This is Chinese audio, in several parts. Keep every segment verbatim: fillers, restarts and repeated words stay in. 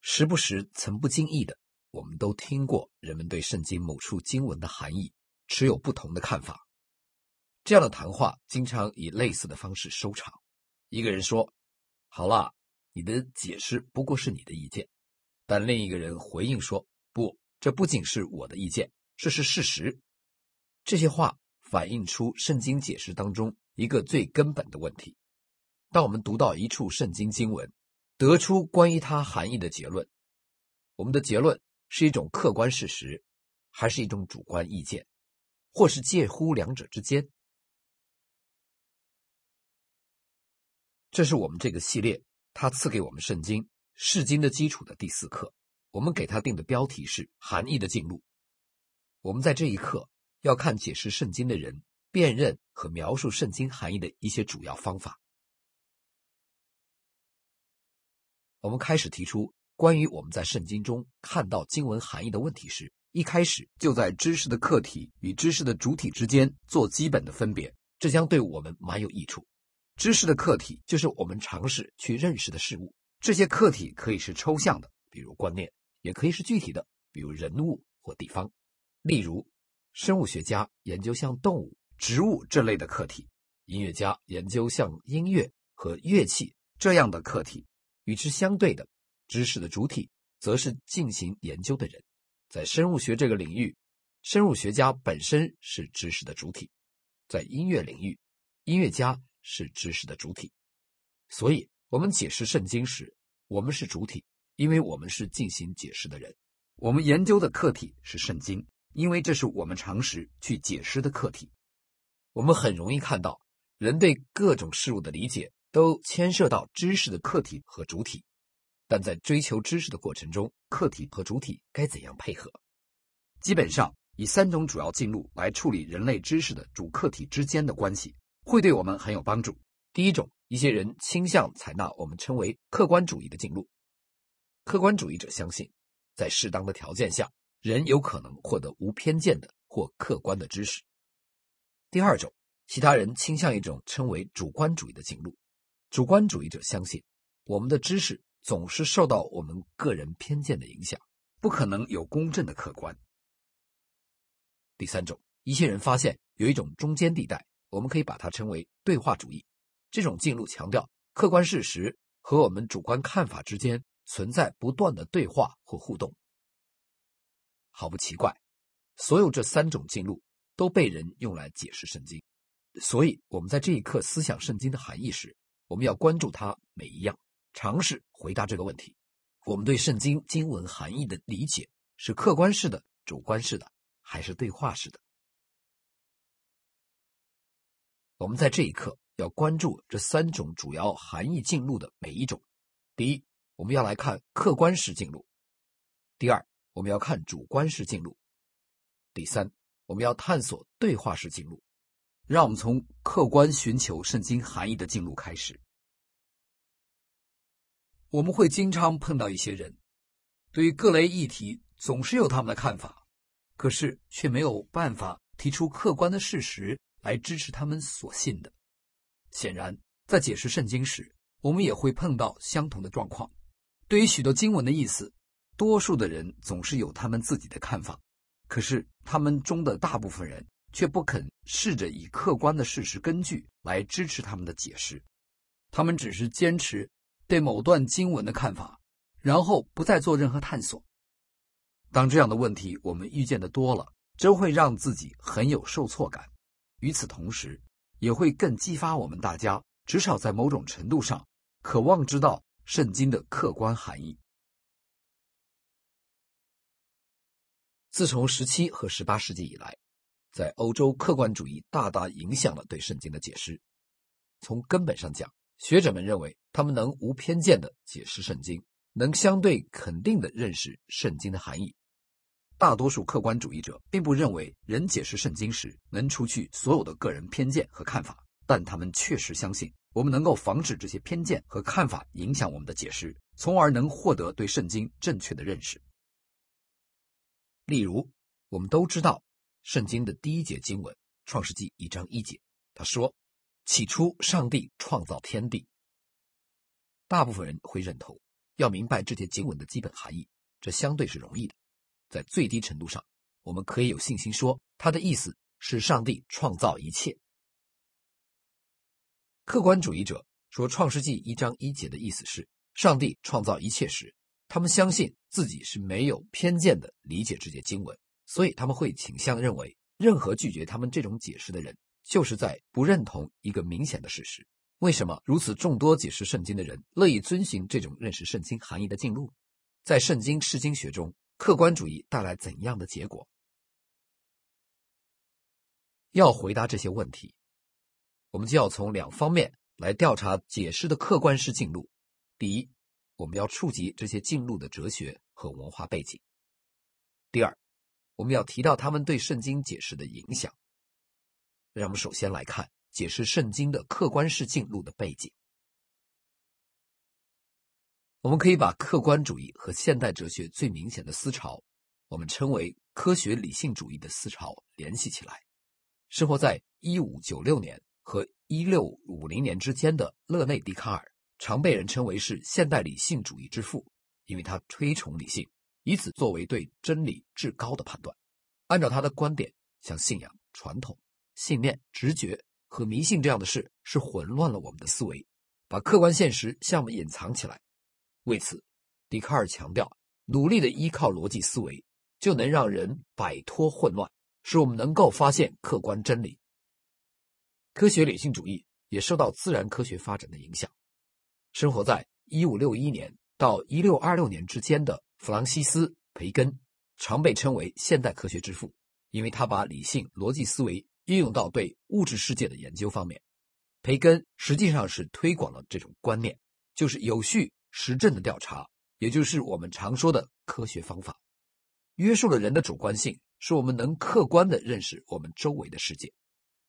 时不时曾不经意的，我们都听过人们对圣经某处经文的含义持有不同的看法。这样的谈话经常以类似的方式收场。一个人说，好啦，你的解释不过是你的意见。但另一个人回应说，不，这不仅是我的意见，这是事实。这些话反映出圣经解释当中一个最根本的问题。当我们读到一处圣经经文，得出关于它含义的结论，我们的结论是一种客观事实，还是一种主观意见，或是介乎两者之间？这是我们这个系列他赐给我们圣经释经的基础的第四课，我们给他定的标题是含义的进入。我们在这一课要看解释圣经的人辨认和描述圣经含义的一些主要方法。我们开始提出关于我们在圣经中看到经文含义的问题时，一开始就在知识的客体与知识的主体之间做基本的分别，这将对我们蛮有益处。知识的客体就是我们尝试去认识的事物，这些客体可以是抽象的，比如观念，也可以是具体的，比如人物或地方。例如，生物学家研究像动物、植物这类的客体，音乐家研究像音乐和乐器这样的客体。与之相对的，知识的主体则是进行研究的人。在生物学这个领域，生物学家本身是知识的主体；在音乐领域，音乐家是知识的主体。所以我们解释圣经时，我们是主体，因为我们是进行解释的人。我们研究的课题是圣经，因为这是我们常识去解释的课题。我们很容易看到，人对各种事物的理解都牵涉到知识的客体和主体，但在追求知识的过程中，客体和主体该怎样配合？基本上以三种主要进路来处理人类知识的主客体之间的关系，会对我们很有帮助。第一种，一些人倾向采纳我们称为客观主义的进路。客观主义者相信，在适当的条件下，人有可能获得无偏见的或客观的知识。第二种，其他人倾向一种称为主观主义的进路。主观主义者相信，我们的知识总是受到我们个人偏见的影响，不可能有公正的客观。第三种，一些人发现有一种中间地带，我们可以把它称为对话主义。这种进路强调客观事实和我们主观看法之间存在不断的对话或互动。毫不奇怪，所有这三种进路都被人用来解释圣经。所以我们在这一课思想圣经的含义时，我们要关注它每一样，尝试回答这个问题：我们对圣经经文含义的理解是客观式的、主观式的，还是对话式的？我们在这一课要关注这三种主要含义进路的每一种。第一，我们要来看客观式进路；第二，我们要看主观式进路；第三，我们要探索对话式进路。让我们从客观寻求圣经含义的进路开始。我们会经常碰到一些人，对于各类议题总是有他们的看法，可是却没有办法提出客观的事实来支持他们所信的。显然，在解释圣经时，我们也会碰到相同的状况。对于许多经文的意思，多数的人总是有他们自己的看法，可是他们中的大部分人却不肯试着以客观的事实根据来支持他们的解释，他们只是坚持对某段经文的看法，然后不再做任何探索。当这样的问题我们遇见的多了，真会让自己很有受挫感。与此同时，也会更激发我们大家，至少在某种程度上，渴望知道圣经的客观含义。自从十七和十八世纪以来，在欧洲客观主义大大影响了对圣经的解释。从根本上讲，学者们认为他们能无偏见地解释圣经，能相对肯定地认识圣经的含义。大多数客观主义者并不认为人解释圣经时能除去所有的个人偏见和看法，但他们确实相信我们能够防止这些偏见和看法影响我们的解释，从而能获得对圣经正确的认识。例如，我们都知道圣经的第一节经文，创世纪一章一节，他说：起初上帝创造天地。大部分人会认同， 要明白这些经文的基本含义，这相对是容易的。在最低程度上，我们可以有信心说，它的意思是上帝创造一切。客观主义者说创世纪一章一节的意思是，上帝创造一切时，他们相信自己是没有偏见的理解这些经文，所以他们会倾向认为，任何拒绝他们这种解释的人，就是在不认同一个明显的事实。为什么如此众多解释圣经的人乐意遵循这种认识圣经含义的进路？在圣经释经学中，客观主义带来怎样的结果？要回答这些问题，我们就要从两方面来调查解释的客观式进路。第一，我们要触及这些进路的哲学和文化背景。第二，我们要提到他们对圣经解释的影响。让我们首先来看解释圣经的客观式进路的背景。我们可以把客观主义和现代哲学最明显的思潮，我们称为科学理性主义的思潮联系起来。生活在一五九六年和一六五零年之间的勒内·笛卡尔，常被人称为是现代理性主义之父，因为他推崇理性，以此作为对真理至高的判断。按照他的观点，像信仰、传统、信念、直觉和迷信这样的事是混乱了我们的思维，把客观现实向我们隐藏起来。为此，笛卡尔强调，努力的依靠逻辑思维，就能让人摆脱混乱，使我们能够发现客观真理。科学理性主义也受到自然科学发展的影响。生活在一五六一年到一六二六年之间的弗朗西斯·培根，常被称为现代科学之父，因为他把理性逻辑思维应用到对物质世界的研究方面。培根实际上是推广了这种观念，就是有序实证的调查，也就是我们常说的科学方法，约束了人的主观性，使我们能客观地认识我们周围的世界。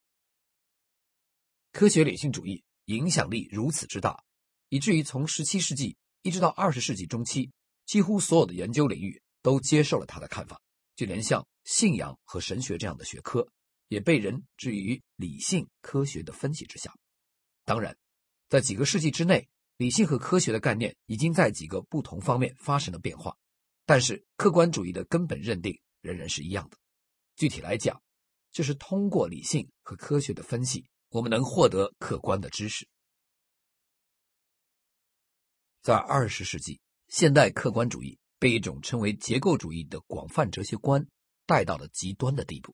科学理性主义影响力如此之大，以至于从十七世纪一直到二十世纪中期，几乎所有的研究领域都接受了他的看法，就连像信仰和神学这样的学科，也被人置于理性科学的分析之下。当然，在几个世纪之内，理性和科学的概念已经在几个不同方面发生了变化，但是客观主义的根本认定仍然是一样的。具体来讲，就是通过理性和科学的分析，我们能获得客观的知识。在二十世纪，现代客观主义被一种称为结构主义的广泛哲学观带到了极端的地步。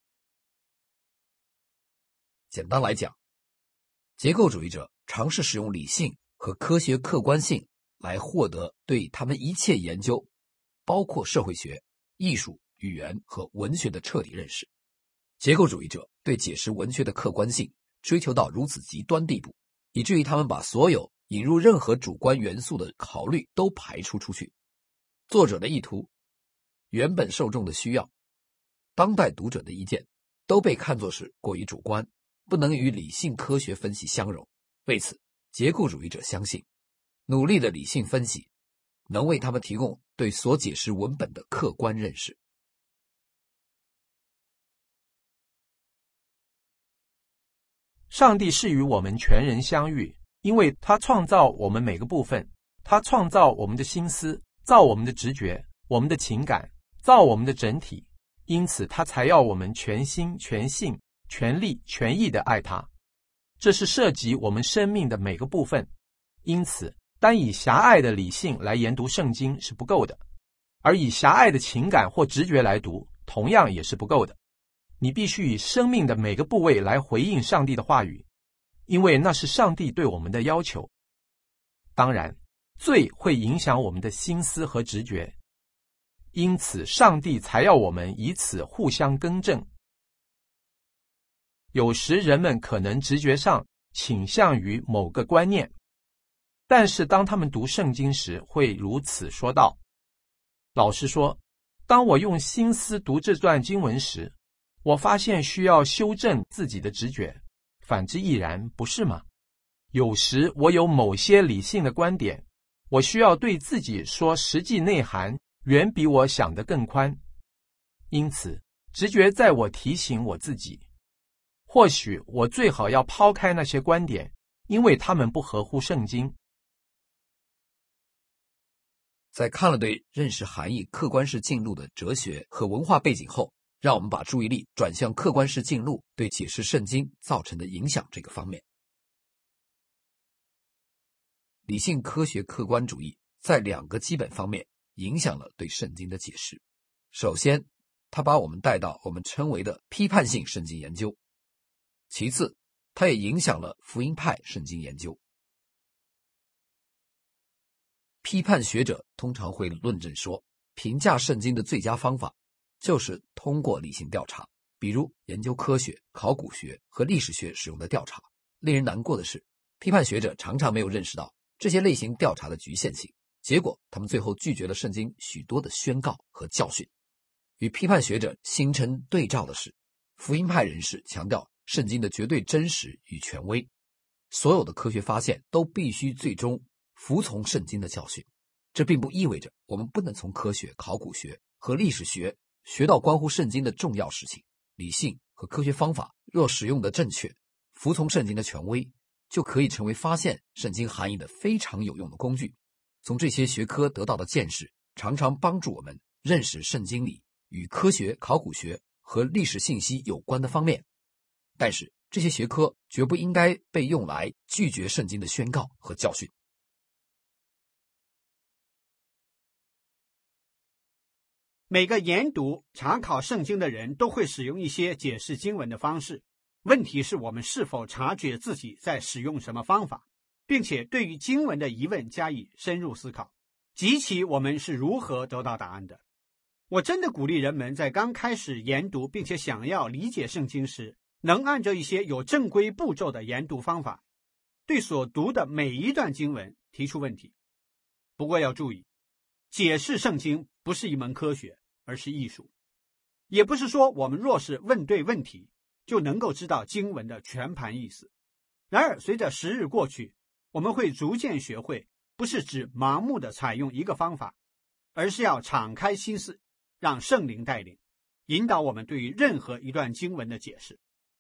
简单来讲，结构主义者尝试使用理性和科学客观性来获得对他们一切研究，包括社会学、艺术、语言和文学的彻底认识。结构主义者对解释文学的客观性追求到如此极端地步，以至于他们把所有引入任何主观元素的考虑都排除出去。作者的意图、原本受众的需要、当代读者的意见都被看作是过于主观，不能与理性科学分析相容。为此，结构主义者相信，努力的理性分析能为他们提供对所解释文本的客观认识。 上帝是与我们全人相遇，因为他创造我们每个部分，他创造我们的心思，造我们的直觉，我们的情感，造我们的整体，因此他才要我们全心全性全力全意地爱他。这是涉及我们生命的每个部分，因此单以狭隘的理性来研读圣经是不够的，而以狭隘的情感或直觉来读同样也是不够的。你必须以生命的每个部位来回应上帝的话语，因为那是上帝对我们的要求。当然，罪会影响我们的心思和直觉，因此上帝才要我们以此互相更正。有时人们可能直觉上倾向于某个观念，但是当他们读圣经时会如此说道。老实说，当我用心思读这段经文时，我发现需要修正自己的直觉，反之亦然，不是吗？有时我有某些理性的观点，我需要对自己说实际内涵远比我想的更宽，因此直觉在我提醒我自己，或许我最好要抛开那些观点，因为他们不合乎圣经。 在看了对认识含义客观式进入的哲学和文化背景后，让我们把注意力转向客观式进入对解释圣经造成的影响这个方面。理性科学客观主义在两个基本方面影响了对圣经的解释。首先，它把我们带到我们称为的批判性圣经研究；其次，它也影响了福音派圣经研究。批判学者通常会论证说，评价圣经的最佳方法就是通过理性调查，比如研究科学、考古学和历史学使用的调查。令人难过的是，批判学者常常没有认识到这些类型调查的局限性，结果他们最后拒绝了圣经许多的宣告和教训。与批判学者形成对照的是，福音派人士强调圣经的绝对真实与权威，所有的科学发现都必须最终服从圣经的教训。这并不意味着我们不能从科学、考古学和历史学学到关乎圣经的重要事情。理性和科学方法若使用的正确，服从圣经的权威，就可以成为发现圣经含义的非常有用的工具。从这些学科得到的见识，常常帮助我们认识圣经里与科学、考古学和历史信息有关的方面。但是，这些学科绝不应该被用来拒绝圣经的宣告和教训。 每个研读、查考圣经的人都会使用一些解释经文的方式，问题是我们是否察觉自己在使用什么方法，并且对于经文的疑问加以深入思考，及其我们是如何得到答案的。我真的鼓励人们在刚开始研读并且想要理解圣经时，能按照一些有正规步骤的研读方法，对所读的每一段经文提出问题。不过要注意，解释圣经不是一门科学，而是艺术。也不是说我们若是问对问题，就能够知道经文的全盘意思。然而随着时日过去，我们会逐渐学会，不是只盲目的采用一个方法，而是要敞开心思，让圣灵带领，引导我们对于任何一段经文的解释。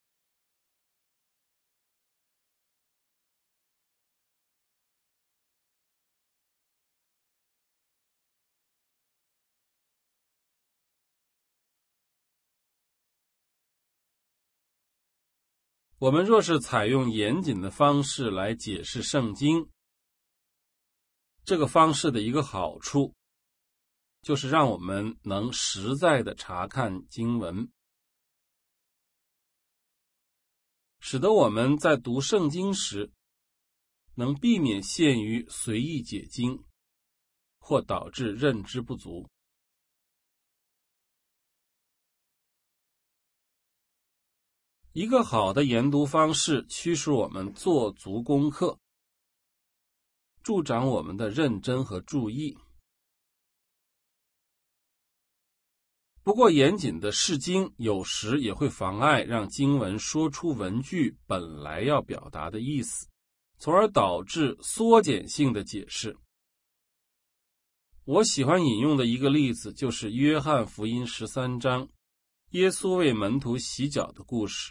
我们若是采用严谨的方式来解释圣经，这个方式的一个好处，就是让我们能实在的查看经文，使得我们在读圣经时，能避免陷于随意解经，或导致认知不足。一个好的研读方式驱使我们做足功课，助长我们的认真和注意。不过严谨的释经有时也会妨碍让经文说出文句本来要表达的意思，从而导致缩减性的解释。我喜欢引用的一个例子就是约翰福音十三章，耶稣为门徒洗脚的故事。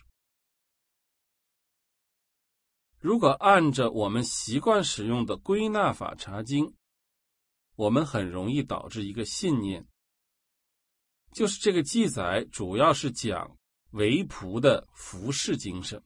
如果按着我们习惯使用的归纳法查经，我们很容易导致一个信念，就是这个记载主要是讲为仆的服侍精神。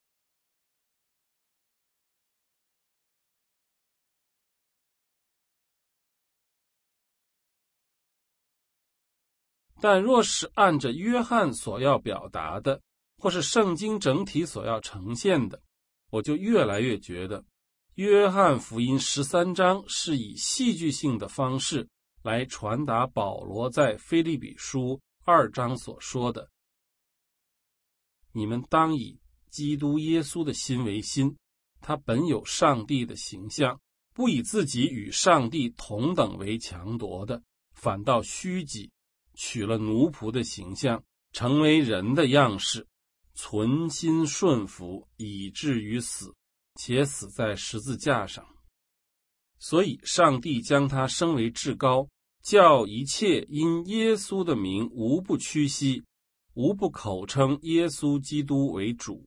但若是按着约翰所要表达的，或是圣经整体所要呈现的，我就越来越觉得约翰福音十三章是以戏剧性的方式来传达保罗在腓立比书二章所说的：你们当以基督耶稣的心为心，他本有上帝的形象，不以自己与上帝同等为强夺的，反倒虚己，取了奴仆的形象，成为人的样式，存心顺服，以至于死，且死在十字架上。所以上帝将他升为至高，叫一切因耶稣的名无不屈膝，无不口称耶稣基督为主。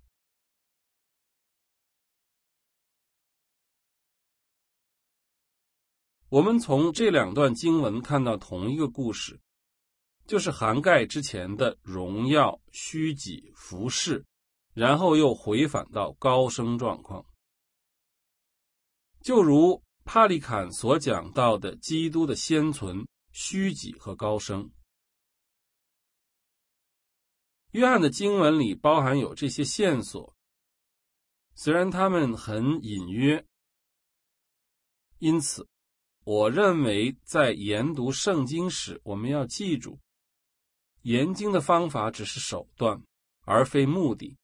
我们从这两段经文看到同一个故事，就是涵盖之前的荣耀、虚己、服侍，然后又回返到高升状况。就如帕利坎所讲到的基督的先存、虚己和高升。约翰的经文里包含有这些线索，虽然它们很隐约，因此我认为在研读圣经时，我们要记住，研经的方法只是手段，而非目的。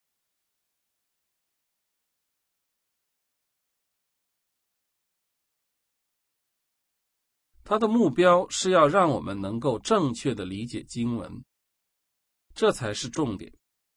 它的目标是要让我们能够正确地理解经文，这才是重点。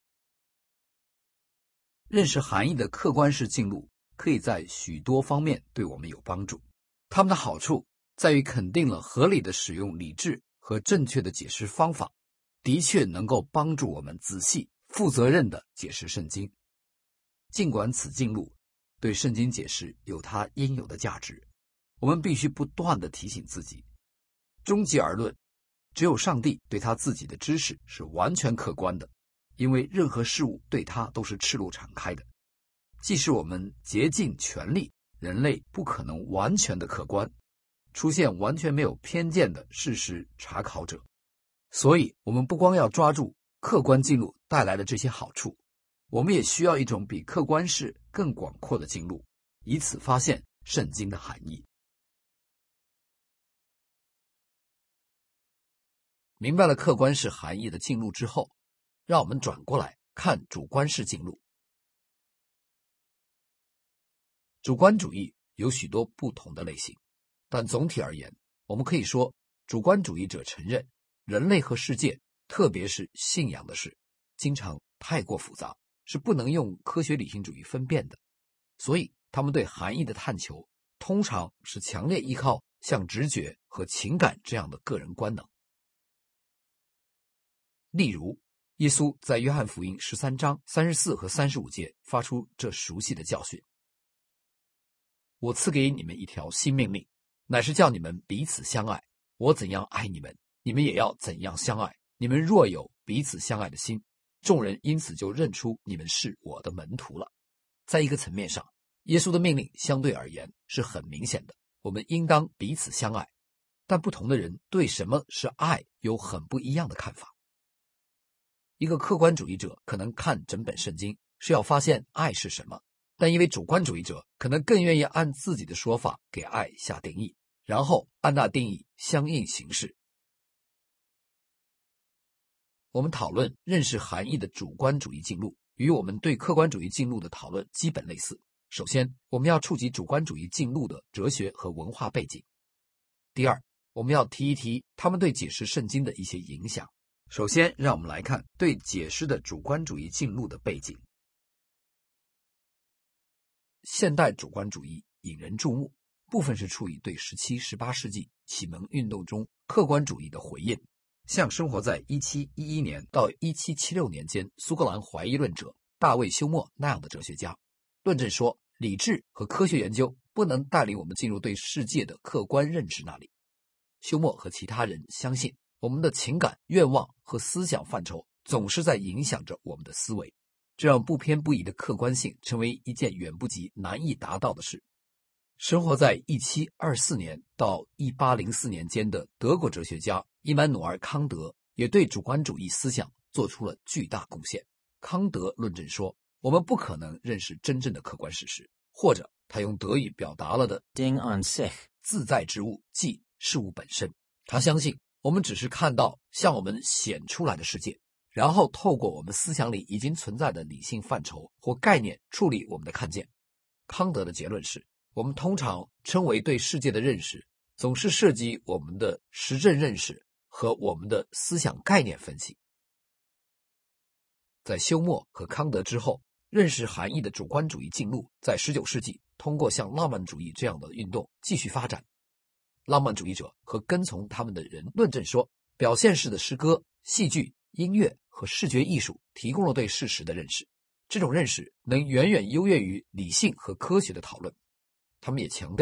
认识含义的客观式进入可以在许多方面对我们有帮助。它们的好处在于肯定了合理的使用理智和正确的解释方法，的确能够帮助我们仔细、负责任地解释圣经。尽管此进入对圣经解释有它应有的价值，我们必须不断地提醒自己，终极而论，只有上帝对他自己的知识是完全客观的，因为任何事物对他都是赤露敞开的。即使我们竭尽全力，人类不可能完全的客观，出现完全没有偏见的事实查考者。所以我们不光要抓住客观进入带来的这些好处，我们也需要一种比客观式更广阔的进入，以此发现圣经的含义。明白了客观式含义的进入之后，让我们转过来看主观式进入。主观主义有许多不同的类型，但总体而言，我们可以说，主观主义者承认人类和世界，特别是信仰的事，经常太过复杂，是不能用科学理性主义分辨的，所以他们对含义的探求通常是强烈依靠像直觉和情感这样的个人官能。例如，耶稣在约翰福音十三章三十四和三十五节发出这熟悉的教训：我赐给你们一条新命令，乃是叫你们彼此相爱。我怎样爱你们，你们也要怎样相爱。你们若有彼此相爱的心，众人因此就认出你们是我的门徒了。在一个层面上，耶稣的命令相对而言是很明显的，我们应当彼此相爱。但不同的人对什么是爱有很不一样的看法。一个客观主义者可能看整本圣经是要发现爱是什么，但一位主观主义者可能更愿意按自己的说法给爱下定义，然后按那定义相应行事。我们讨论认识含义的主观主义进入，与我们对客观主义进入的讨论基本类似。首先，我们要触及主观主义进入的哲学和文化背景。第二，我们要提一提他们对解释圣经的一些影响。首先，让我们来看对解释的主观主义进入的背景。现代主观主义引人注目，部分是出于对十七、十八世纪启蒙运动中客观主义的回应，像生活在一七一一年到一七七六年间苏格兰怀疑论者大卫休谟那样的哲学家，论证说理智和科学研究不能带领我们进入对世界的客观认知那里。休谟和其他人相信，我们的情感、愿望和思想范畴总是在影响着我们的思维，这让不偏不倚的客观性成为一件远不及难以达到的事。生活在一七二四年到一八零四年间的德国哲学家伊曼努尔·康德也对主观主义思想做出了巨大贡献。康德论证说，我们不可能认识真正的客观事实，或者他用德语表达了的 Ding an sich 自在之物，即事物本身。他相信我们只是看到向我们显出来的世界，然后透过我们思想里已经存在的理性范畴或概念处理我们的看见。康德的结论是，我们通常称为对世界的认识，总是涉及我们的实证认识和我们的思想概念分析。在休谟和康德之后，认识含义的主观主义进入在十九世纪通过像浪漫主义这样的运动继续发展。浪漫主义者和跟从他们的人论证说，表现式的诗歌、戏剧、音乐和视觉艺术提供了对事实的认识，这种认识能远远优越于理性和科学的讨论。他们也强调，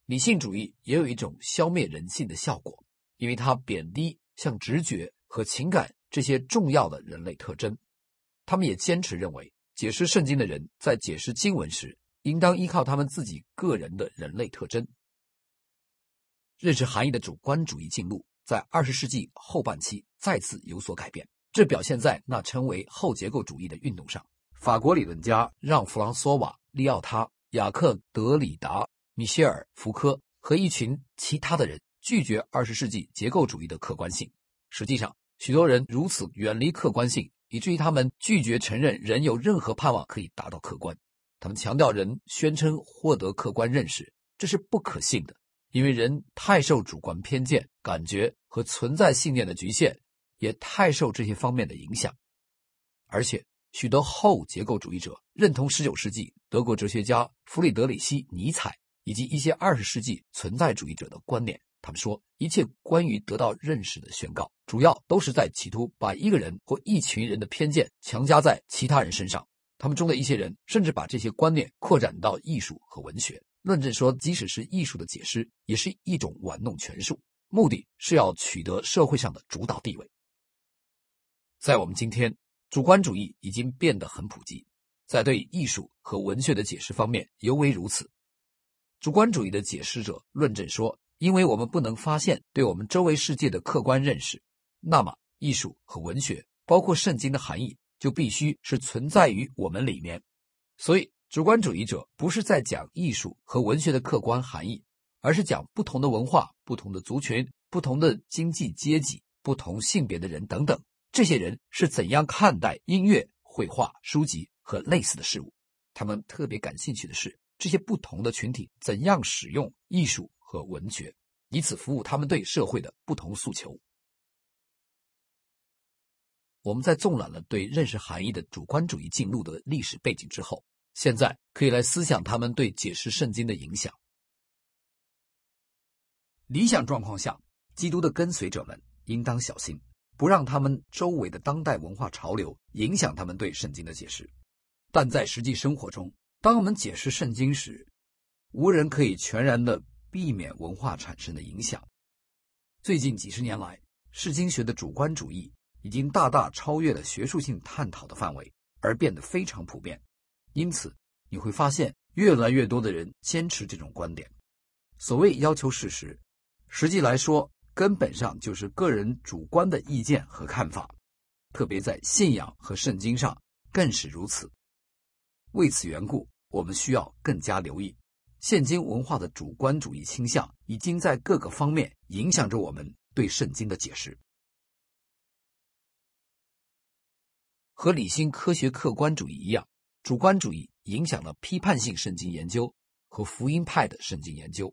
理性主义也有一种消灭人性的效果，因为它贬低像直觉和情感这些重要的人类特征。他们也坚持认为，解释圣经的人在解释经文时，应当依靠他们自己个人的人类特征。认识含义的主观主义进路在二十世纪后半期再次有所改变，这表现在那称为后结构主义的运动上。法国理论家让·弗朗索瓦·利奥塔、雅克·德里达、米歇尔·福柯和一群其他的人拒绝二十世纪结构主义的客观性。实际上，许多人如此远离客观性，以至于他们拒绝承认人有任何盼望可以达到客观。他们强调人宣称获得客观认识，这是不可信的，因为人太受主观偏见、感觉和存在信念的局限，也太受这些方面的影响。而且许多后结构主义者认同十九世纪德国哲学家弗里德里希·尼采以及一些二十世纪存在主义者的观点。他们说，一切关于得到认识的宣告，主要都是在企图把一个人或一群人的偏见强加在其他人身上。他们中的一些人甚至把这些观念扩展到艺术和文学，论证说即使是艺术的解释也是一种玩弄权术，目的是要取得社会上的主导地位。在我们今天，主观主义已经变得很普及，在对艺术和文学的解释方面尤为如此。主观主义的解释者论证说，因为我们不能发现对我们周围世界的客观认识，那么艺术和文学，包括圣经的含义，就必须是存在于我们里面。所以主观主义者不是在讲艺术和文学的客观含义，而是讲不同的文化、不同的族群、不同的经济阶级、不同性别的人等等，这些人是怎样看待音乐、绘画、书籍和类似的事物。他们特别感兴趣的是，这些不同的群体怎样使用艺术和文学，以此服务他们对社会的不同诉求。我们在纵览了对认识含义的主观主义进入的历史背景之后，现在可以来思想他们对解释圣经的影响。理想状况下，基督的跟随者们应当小心，不让他们周围的当代文化潮流影响他们对圣经的解释。但在实际生活中，当我们解释圣经时，无人可以全然地避免文化产生的影响。最近几十年来，释经学的主观主义已经大大超越了学术性探讨的范围，而变得非常普遍。因此，你会发现越来越多的人坚持这种观点。所谓要求事实，实际来说，根本上就是个人主观的意见和看法，特别在信仰和圣经上更是如此。为此缘故，我们需要更加留意，现今文化的主观主义倾向已经在各个方面影响着我们对圣经的解释。和理性科学客观主义一样，主观主义影响了批判性圣经研究和福音派的圣经研究。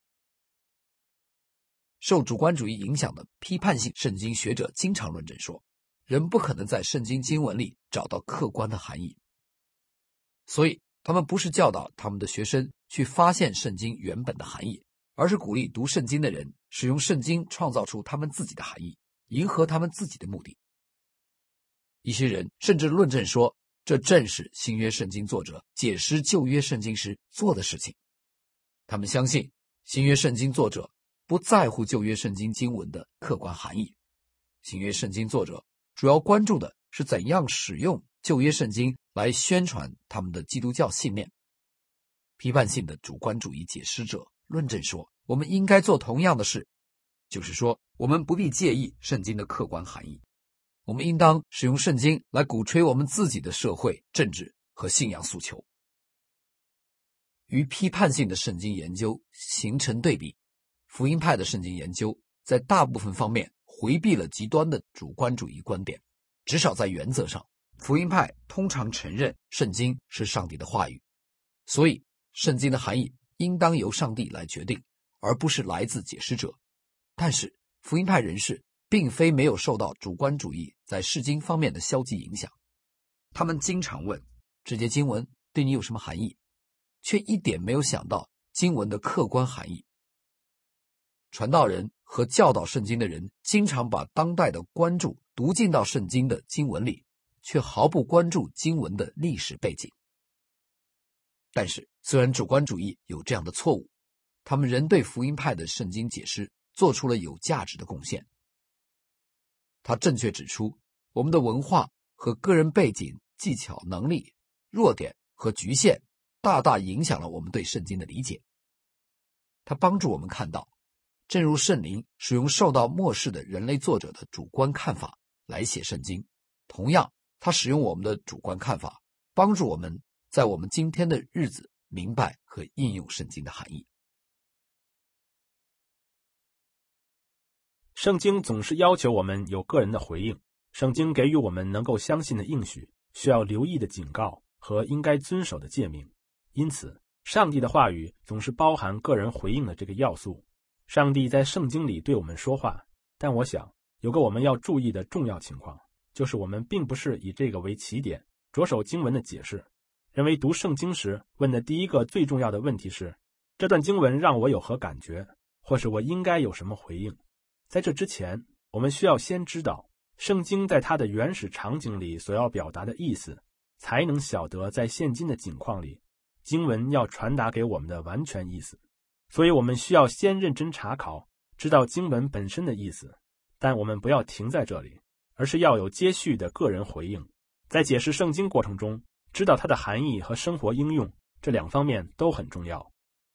受主观主义影响的批判性圣经学者经常论证说，人不可能在圣经经文里找到客观的含义，所以他们不是教导他们的学生去发现圣经原本的含义，而是鼓励读圣经的人使用圣经创造出他们自己的含义，迎合他们自己的目的。一些人甚至论证说，这正是新约圣经作者解释旧约圣经时做的事情。他们相信新约圣经作者不在乎旧约圣经经文的客观含义，新约圣经作者主要关注的是怎样使用旧约圣经来宣传他们的基督教信念。批判性的主观主义解释者论证说，我们应该做同样的事，就是说，我们不必介意圣经的客观含义，我们应当使用圣经来鼓吹我们自己的社会、政治和信仰诉求。与批判性的圣经研究形成对比，福音派的圣经研究在大部分方面回避了极端的主观主义观点，至少在原则上，福音派通常承认圣经是上帝的话语，所以圣经的含义应当由上帝来决定，而不是来自解释者。但是福音派人士并非没有受到主观主义在释经方面的消极影响，他们经常问这节经文对你有什么含义，却一点没有想到经文的客观含义。传道人和教导圣经的人经常把当代的关注读进到圣经的经文里，却毫不关注经文的历史背景。但是虽然主观主义有这样的错误， 他们仍对福音派的圣经解释做出了有价值的贡献。他正确指出，我们的文化和个人背景、技巧、能力、弱点和局限大大影响了我们对圣经的理解。他帮助我们看到，正如圣灵使用受到漠视的人类作者的主观看法来写圣经，同样他使用我们的主观看法，帮助我们在我们今天的日子明白和应用圣经的含义。 圣经总是要求我们有个人的回应，圣经给予我们能够相信的应许，需要留意的警告和应该遵守的诫命。因此，上帝的话语总是包含个人回应的这个要素。上帝在圣经里对我们说话，但我想有个我们要注意的重要情况，就是我们并不是以这个为起点，着手经文的解释，认为读圣经时问的第一个最重要的问题是，这段经文让我有何感觉，或是我应该有什么回应。在这之前，我们需要先知道圣经在它的原始场景里所要表达的意思，才能晓得在现今的境况里，经文要传达给我们的完全意思。所以我们需要先认真查考，知道经文本身的意思，但我们不要停在这里，而是要有接续的个人回应。在解释圣经过程中，知道它的含义和生活应用，这两方面都很重要。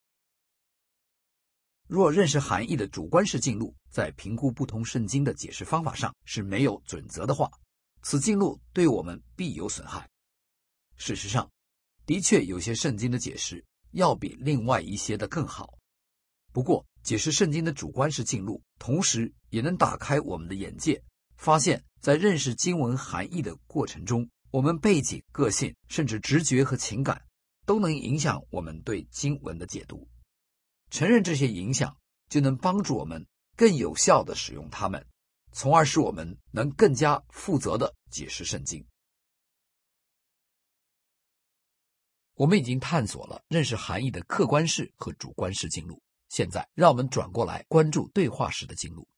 若认识含义的主观式进入在评估不同圣经的解释方法上是没有准则的话，此进入对我们必有损害。事实上，的确有些圣经的解释要比另外一些的更好。不过，解释圣经的主观式进入，同时也能打开我们的眼界，发现在认识经文含义的过程中，我们背景、个性，甚至直觉和情感，都能影响我们对经文的解读。承认这些影响，就能帮助我们更有效地使用它们，从而使我们能更加负责地解释圣经。我们已经探索了认识含义的客观式和主观式经路，现在让我们转过来关注对话式的经路。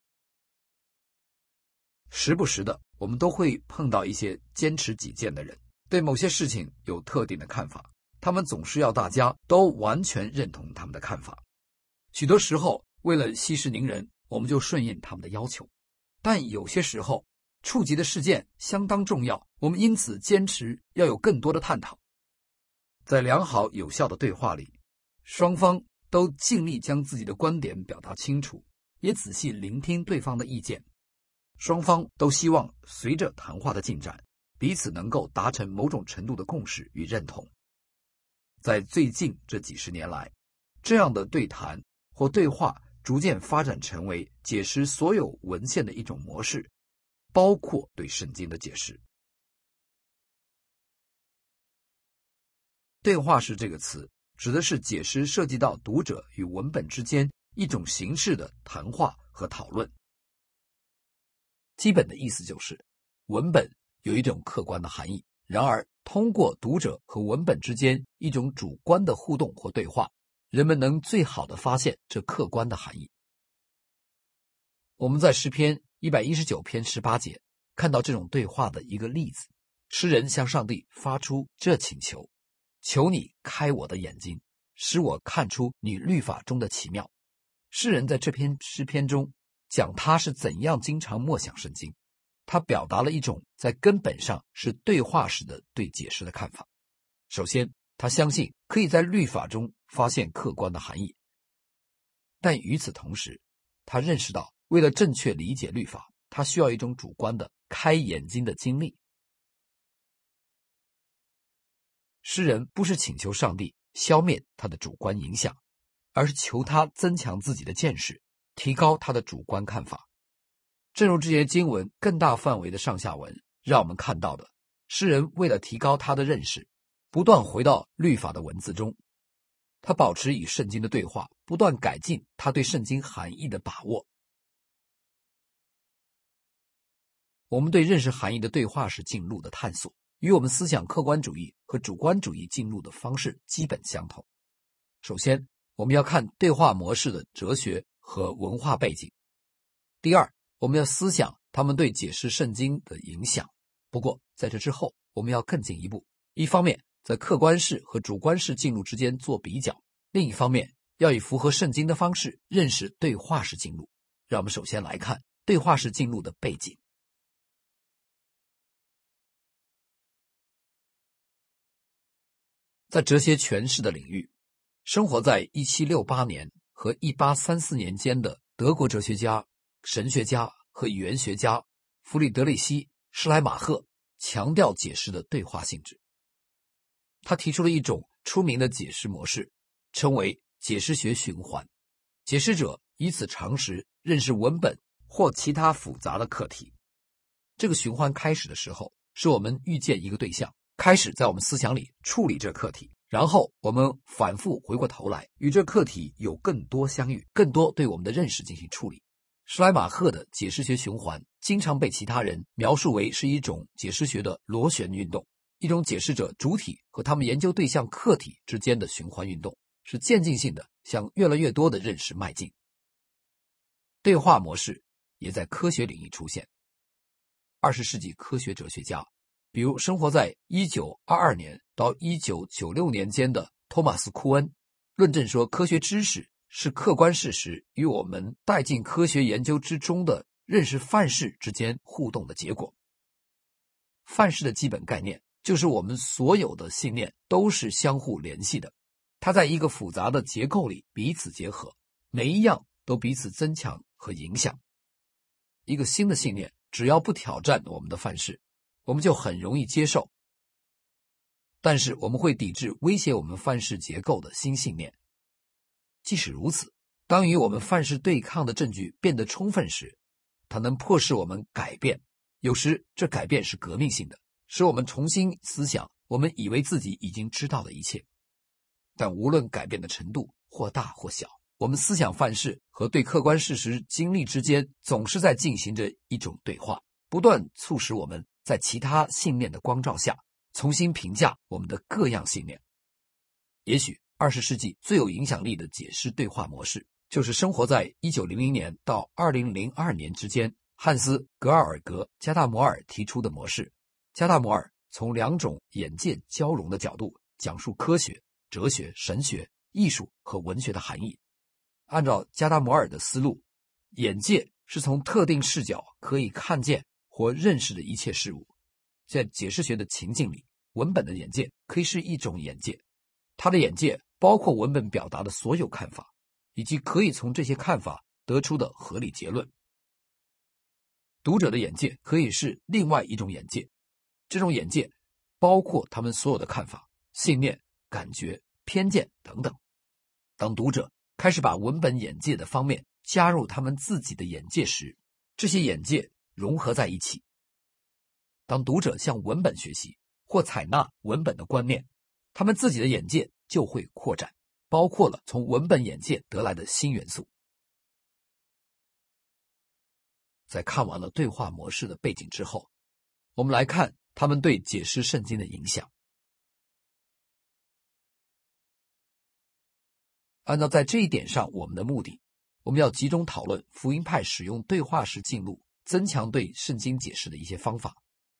时不时的，我们都会碰到一些坚持己见的人，对某些事情有特定的看法，他们总是要大家都完全认同他们的看法。许多时候，为了息事宁人，我们就顺应他们的要求。但有些时候，触及的事件相当重要，我们因此坚持要有更多的探讨。在良好有效的对话里，双方都尽力将自己的观点表达清楚，也仔细聆听对方的意见。双方都希望随着谈话的进展，彼此能够达成某种程度的共识与认同。在最近这几十年来，这样的对谈或对话逐渐发展成为解释所有文献的一种模式，包括对圣经的解释。对话式这个词指的是解释涉及到读者与文本之间一种形式的谈话和讨论。基本的意思就是，文本有一种客观的含义，然而通过读者和文本之间一种主观的互动或对话，人们能最好地发现这客观的含义。我们在诗篇一百一十九篇十八节看到这种对话的一个例子，诗人向上帝发出这请求：求你开我的眼睛，使我看出你律法中的奇妙。诗人在这篇诗篇中讲他是怎样经常默想圣经，他表达了一种在根本上是对话式的对解释的看法。首先，他相信可以在律法中发现客观的含义，但与此同时，他认识到为了正确理解律法，他需要一种主观的开眼睛的经历。诗人不是请求上帝消灭他的主观影响，而是求他增强自己的见识，提高他的主观看法。正如这些经文更大范围的上下文让我们看到的，诗人为了提高他的认识，不断回到律法的文字中，他保持与圣经的对话，不断改进他对圣经含义的把握。我们对认识含义的对话式进入的探索，与我们思想客观主义和主观主义进入的方式基本相同。首先，我们要看对话模式的哲学和文化背景。第二，我们要思想他们对解释圣经的影响。不过，在这之后，我们要更进一步，一方面在客观式和主观式进入之间做比较，另一方面要以符合圣经的方式认识对话式进入。让我们首先来看对话式进入的背景。在哲学诠释的领域，生活在一七六八年和一八三四年间的德国哲学家、神学家和语言学家弗里德里希·施莱马赫强调解释的对话性质。他提出了一种出名的解释模式，称为解释学循环。解释者以此常识认识文本或其他复杂的课题。这个循环开始的时候，是我们遇见一个对象，开始在我们思想里处理这课题，然后我们反复回过头来与这课题有更多相遇，更多对我们的认识进行处理。施莱马赫的解释学循环经常被其他人描述为是一种解释学的螺旋运动，一种解释者主体和他们研究对象课题之间的循环运动，是渐进性的向越来越多的认识迈进。对话模式也在科学领域出现。二十世纪科学哲学家，比如生活在一九二二年到一九九六年间的托马斯·库恩，论证说科学知识是客观事实与我们带进科学研究之中的认识范式之间互动的结果。范式的基本概念就是我们所有的信念都是相互联系的，它在一个复杂的结构里彼此结合，每一样都彼此增强和影响。一个新的信念只要不挑战我们的范式，我们就很容易接受，但是我们会抵制威胁我们范式结构的新信念。即使如此，当与我们范式对抗的证据变得充分时，它能迫使我们改变，有时这改变是革命性的，使我们重新思想我们以为自己已经知道的一切。但无论改变的程度或大或小，我们思想范式和对客观事实经历之间总是在进行着一种对话，不断促使我们在其他信念的光照下重新评价我们的各样信念。也许二十世纪最有影响力的解释对话模式，就是生活在一九零零年到二零零二年之间汉斯·格尔尔格·加大摩尔提出的模式。加大摩尔从两种眼界交融的角度讲述科学、哲学、神学、艺术和文学的含义。按照加大摩尔的思路，眼界是从特定视角可以看见或认识的一切事物。在解释学的情境里，文本的眼界可以是一种眼界，它的眼界包括文本表达的所有看法，以及可以从这些看法得出的合理结论。读者的眼界可以是另外一种眼界，这种眼界包括他们所有的看法、信念、感觉、偏见等等。当读者开始把文本眼界的方面加入他们自己的眼界时，这些眼界融合在一起。当读者向文本学习或采纳文本的观念，他们自己的眼界就会扩展，包括了从文本眼界得来的新元素。在看完了对话模式的背景之后，我们来看他们对解释圣经的影响。按照在这一点上我们的目的，我们要集中讨论福音派使用对话式进入增强对圣经解释的一些方法。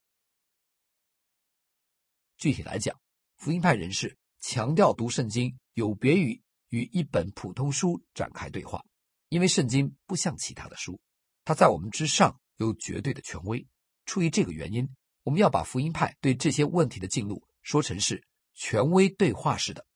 具体来讲，福音派人士强调读圣经有别于与一本普通书展开对话，因为圣经不像其他的书，它在我们之上有绝对的权威。出于这个原因，我们要把福音派对这些问题的进入说成是权威对话式的。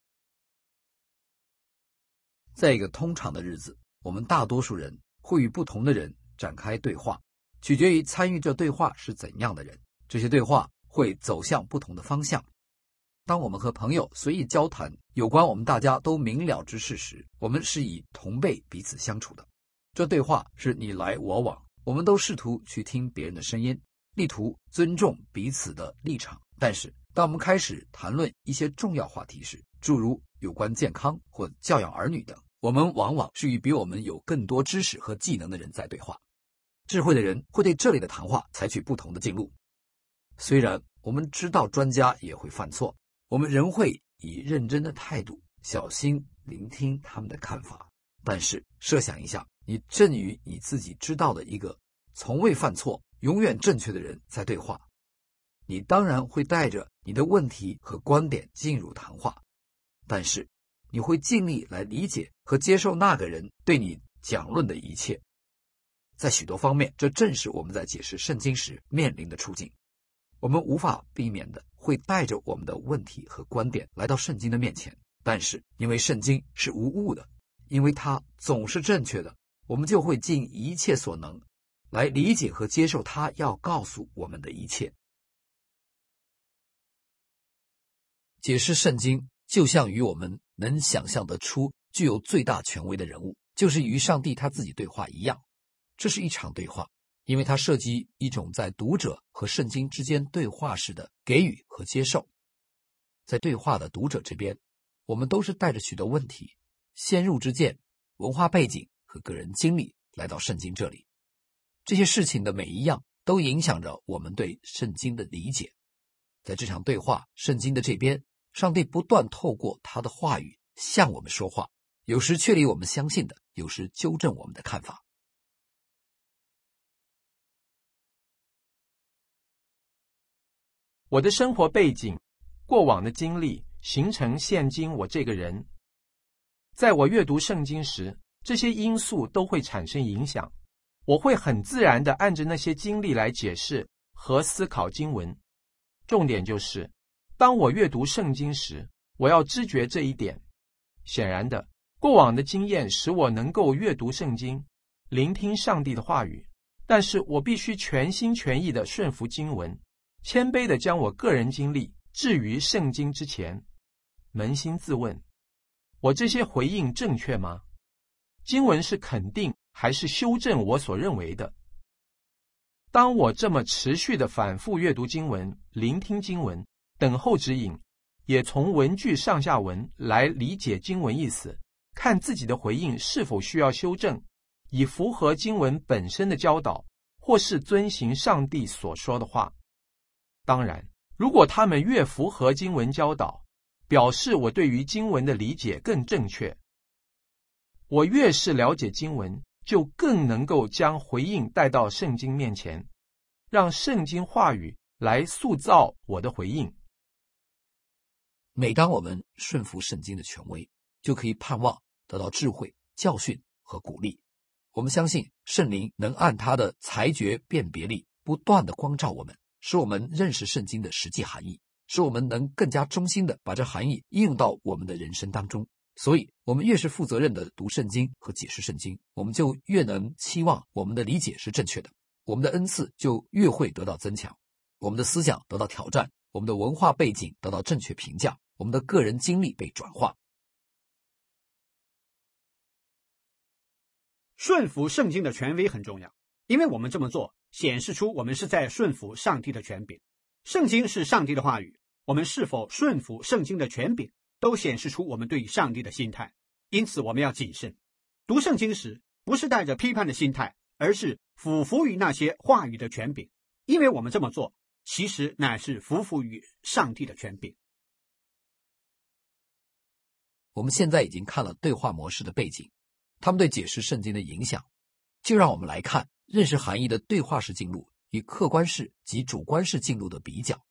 在一个通常的日子，我们大多数人会与不同的人展开对话，取决于参与这对话是怎样的人。这些对话会走向不同的方向。当我们和朋友随意交谈有关我们大家都明了之事时，我们是以同辈彼此相处的。这对话是你来我往，我们都试图去听别人的声音，力图尊重彼此的立场。但是当我们开始谈论一些重要话题时，诸如有关健康或教养儿女等，我们往往是与比我们有更多知识和技能的人在对话。智慧的人会对这类的谈话采取不同的进入。虽然我们知道专家也会犯错，我们仍会以认真的态度小心聆听他们的看法。但是设想一下，你正与你自己知道的一个从未犯错、永远正确的人在对话，你当然会带着你的问题和观点进入谈话，但是你会尽力来理解和接受那个人对你讲论的一切。在许多方面，这正是我们在解释圣经时面临的处境。我们无法避免的会带着我们的问题和观点来到圣经的面前，但是因为圣经是无误的，因为它总是正确的，我们就会尽一切所能来理解和接受它要告诉我们的一切。解释圣经就像与我们能想象得出具有最大权威的人物，就是与上帝他自己对话一样。这是一场对话，因为它涉及一种在读者和圣经之间对话时的给予和接受。在对话的读者这边，我们都是带着许多问题、先入之见、文化背景和个人经历来到圣经这里。这些事情的每一样都影响着我们对圣经的理解。在这场对话，圣经的这边，上帝不断透过他的话语向我们说话，有时确立我们相信的，有时纠正我们的看法。 我的生活背景、过往的经历形成现今我这个人。在我阅读圣经时，这些因素都会产生影响。我会很自然地按着那些经历来解释和思考经文。重点就是，当我阅读圣经时，我要知觉这一点。显然的，过往的经验使我能够阅读圣经，聆听上帝的话语，但是我必须全心全意地顺服经文，谦卑地将我个人经历置于圣经之前，扪心自问，我这些回应正确吗？经文是肯定还是修正我所认为的？当我这么持续地反复阅读经文、聆听经文、等候指引，也从文句上下文来理解经文意思，看自己的回应是否需要修正，以符合经文本身的教导，或是遵行上帝所说的话。当然，如果他们越符合经文教导，表示我对于经文的理解更正确。我越是了解经文，就更能够将回应带到圣经面前，让圣经话语来塑造我的回应。 每当我们顺服圣经的权威，就可以盼望得到智慧、教训和鼓励。我们相信圣灵能按他的裁决辨别力不断地光照我们，使我们认识圣经的实际含义，使我们能更加忠心地把这含义应用到我们的人生当中。所以我们越是负责任地读圣经和解释圣经，我们就越能期望我们的理解是正确的，我们的恩赐就越会得到增强，我们的思想得到挑战，我们的文化背景得到正确评价，我们的个人经历被转化。 顺服圣经的权威很重要，因为我们这么做显示出我们是在顺服上帝的权柄。圣经是上帝的话语，我们是否顺服圣经的权柄都显示出我们对上帝的心态。因此我们要谨慎读圣经时，不是带着批判的心态，而是俯伏于那些话语的权柄，因为我们这么做其实乃是俯伏于上帝的权柄。 我们现在已经看了对话模式的背景，他们对解释圣经的影响，就让我们来看认识含义的对话式进入与客观式及主观式进入的比较。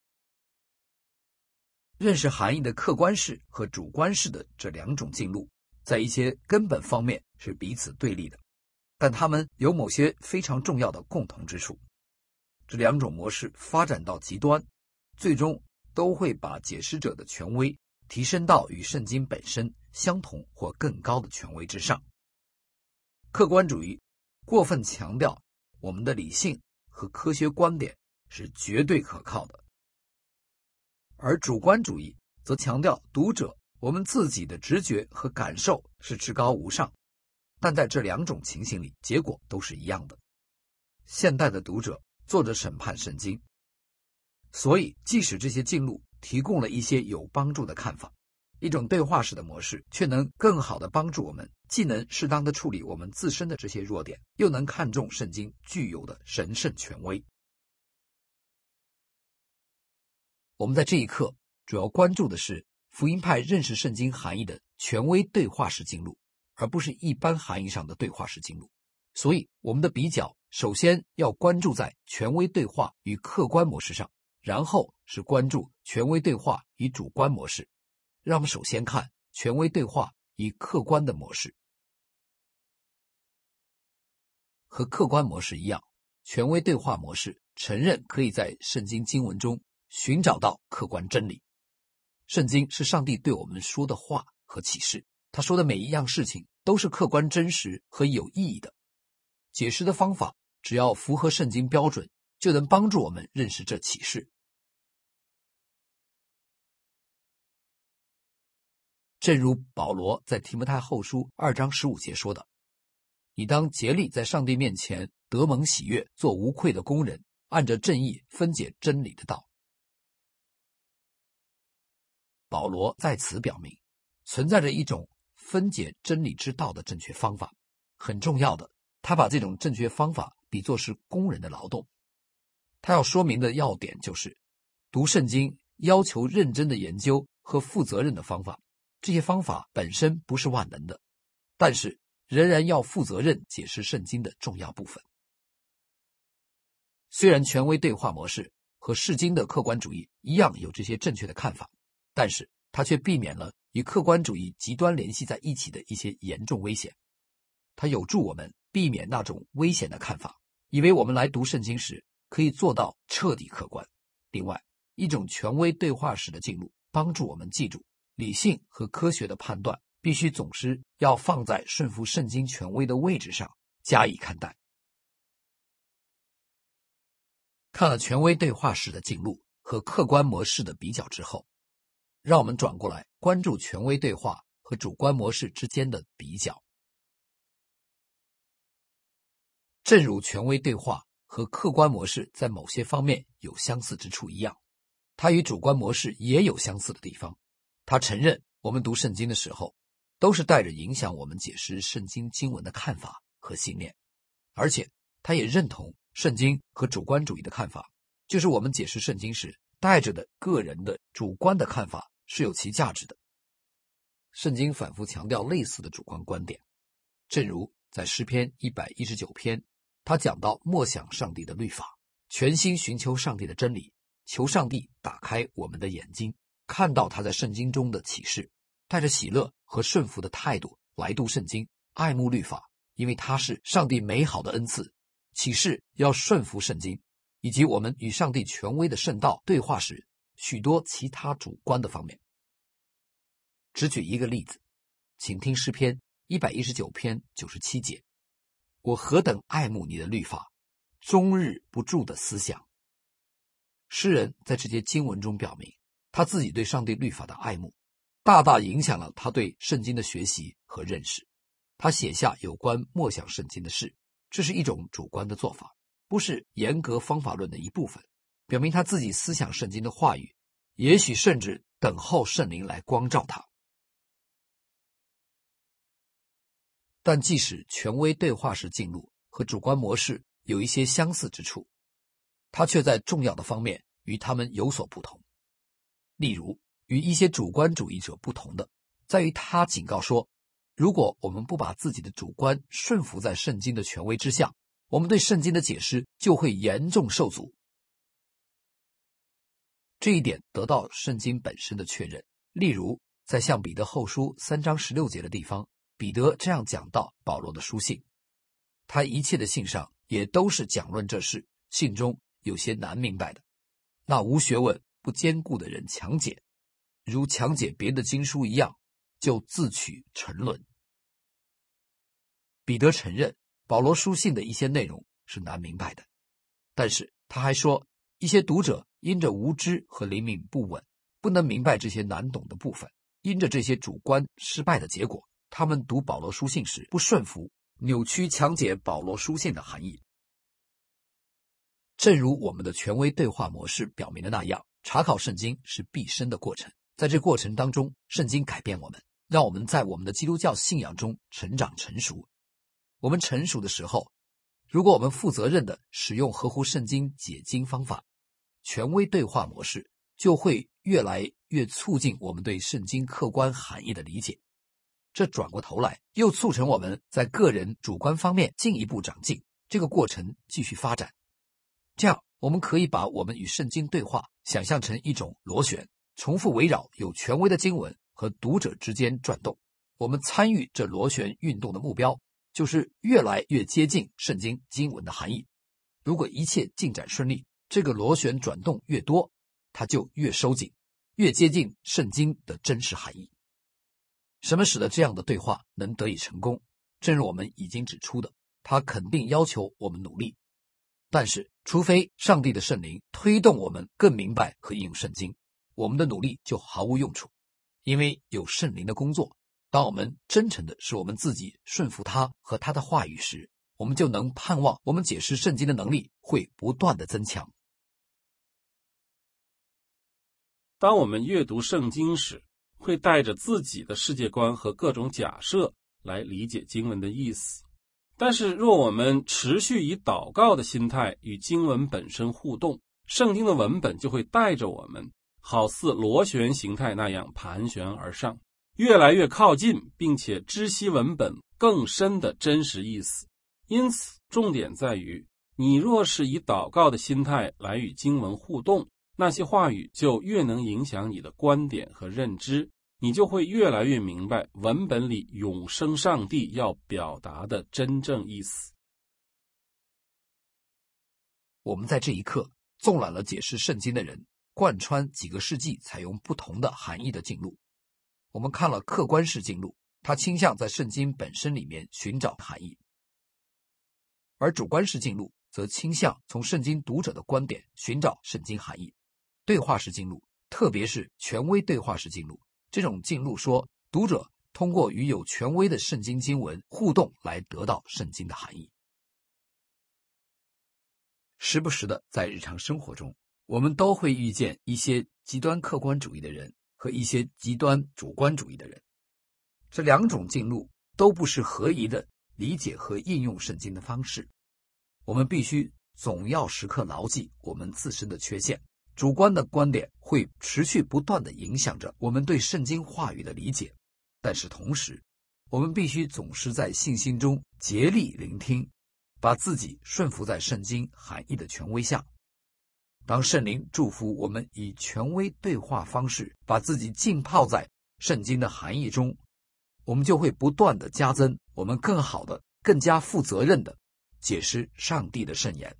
认识含义的客观式和主观式的这两种进入，在一些根本方面是彼此对立的，但它们有某些非常重要的共同之处。这两种模式发展到极端，最终都会把解释者的权威提升到与圣经本身相同或更高的权威之上。客观主义过分强调我们的理性和科学观点是绝对可靠的，而主观主义则强调读者我们自己的直觉和感受是至高无上，但在这两种情形里，结果都是一样的。现代的读者做着审判圣经，所以即使这些进入提供了一些有帮助的看法，一种对话式的模式却能更好地帮助我们，既能适当地处理我们自身的这些弱点，又能看重圣经具有的神圣权威。我们在这一课主要关注的是福音派认识圣经含义的权威对话式进入，而不是一般含义上的对话式进入。所以我们的比较首先要关注在权威对话与客观模式上，然后是关注权威对话与主观模式。让我们首先看权威对话以客观的模式。和客观模式一样，权威对话模式承认可以在圣经经文中寻找到客观真理。圣经是上帝对我们说的话和启示，他说的每一样事情都是客观真实和有意义的。解释的方法只要符合圣经标准，就能帮助我们认识这启示。正如保罗在提摩太后书二章十五节说的，你当竭力在上帝面前得蒙喜悦，做无愧的工人，按着正义分解真理的道。保罗在此表明，存在着一种分解真理之道的正确方法。很重要的，他把这种正确方法比作是工人的劳动。他要说明的要点就是，读圣经要求认真的研究和负责任的方法，这些方法本身不是万能的，但是仍然要负责任解释圣经的重要部分。虽然权威对话模式和世经的客观主义一样有这些正确的看法，但是他却避免了与客观主义极端联系在一起的一些严重危险。他有助我们避免那种危险的看法，以为我们来读圣经时可以做到彻底客观。另外，一种权威对话式的进入帮助我们记住，理性和科学的判断必须总是要放在顺服圣经权威的位置上加以看待。看了权威对话式的进入和客观模式的比较之后，让我们转过来关注权威对话和主观模式之间的比较。正如权威对话和客观模式在某些方面有相似之处一样，它与主观模式也有相似的地方。他承认我们读圣经的时候，都是带着影响我们解释圣经经文的看法和信念，而且他也认同圣经和主观主义的看法，就是我们解释圣经时带着的个人的主观的看法是有其价值的。圣经反复强调类似的主观观点，正如在诗篇一百一十九篇，他讲到默想上帝的律法，全心寻求上帝的真理，求上帝打开我们的眼睛，看到他在圣经中的启示，带着喜乐和顺服的态度来读圣经，爱慕律法，因为它是上帝美好的恩赐。启示要顺服圣经，以及我们与上帝权威的圣道对话时许多其他主观的方面。只举一个例子，请听诗篇一百一十九篇九十七节，我何等爱慕你的律法，终日不住的思想。诗人在这些经文中表明，他自己对上帝律法的爱慕大大影响了他对圣经的学习和认识。他写下有关默想圣经的事，这是一种主观的做法，不是严格方法论的一部分，表明他自己思想圣经的话语，也许甚至等候圣灵来光照他。但即使权威对话式进入和主观模式有一些相似之处，它却在重要的方面与他们有所不同。例如，与一些主观主义者不同的，在于他警告说，如果我们不把自己的主观顺服在圣经的权威之下，我们对圣经的解释就会严重受阻。这一点得到圣经本身的确认。例如，在向彼得后书三章十六节的地方，彼得这样讲到保罗的书信，他一切的信上也都是讲论这事，信中有些难明白的，那无学问不坚固的人强解，如强解别的经书一样，就自取沉沦。彼得承认保罗书信的一些内容是难明白的，但是他还说，一些读者因着无知和灵敏不稳，不能明白这些难懂的部分，因着这些主观失败的结果，他们读保罗书信时不顺服，扭曲强解保罗书信的含义。正如我们的权威对话模式表明的那样，查考圣经是毕生的过程，在这过程当中，圣经改变我们，让我们在我们的基督教信仰中成长成熟。我们成熟的时候，如果我们负责任地使用合乎圣经解经方法，权威对话模式就会越来越促进我们对圣经客观含义的理解。这转过头来又促成我们在个人主观方面进一步长进，这个过程继续发展。这样我们可以把我们与圣经对话想象成一种螺旋，重复围绕有权威的经文和读者之间转动。我们参与这螺旋运动的目标，就是越来越接近圣经经文的含义。如果一切进展顺利，这个螺旋转动越多，它就越收紧，越接近圣经的真实含义。什么使得这样的对话能得以成功？正如我们已经指出的，它肯定要求我们努力。但是除非上帝的圣灵推动我们更明白和应用圣经，我们的努力就毫无用处。因为有圣灵的工作，当我们真诚的使我们自己顺服他和他的话语时，我们就能盼望我们解释圣经的能力会不断的增强。 当我们阅读圣经时，会带着自己的世界观和各种假设来理解经文的意思。但是若我们持续以祷告的心态与经文本身互动，圣经的文本就会带着我们好似螺旋形态那样盘旋而上，越来越靠近并且知悉文本更深的真实意思。因此重点在于，你若是以祷告的心态来与经文互动，那些话语就越能影响你的观点和认知，你就会越来越明白文本里永生上帝要表达的真正意思。 我们在这一刻纵览了解释圣经的人贯穿几个世纪采用不同的含义的径路。我们看了客观式径路，它倾向在圣经本身里面寻找含义，而主观式径路则倾向从圣经读者的观点寻找圣经含义。对话式径路，特别是权威对话式径路，这种径路说读者通过与有权威的圣经经文互动来得到圣经的含义。时不时的在日常生活中，我们都会遇见一些极端客观主义的人和一些极端主观主义的人。这两种径路都不是合宜的理解和应用圣经的方式。我们必须总要时刻牢记我们自身的缺陷。主观的观点会持续不断地影响着我们对圣经话语的理解，但是同时，我们必须总是在信心中竭力聆听，把自己顺服在圣经含义的权威下。当圣灵祝福我们以权威对话方式把自己浸泡在圣经的含义中，我们就会不断地加增我们更好的、更加负责任的解释上帝的圣言。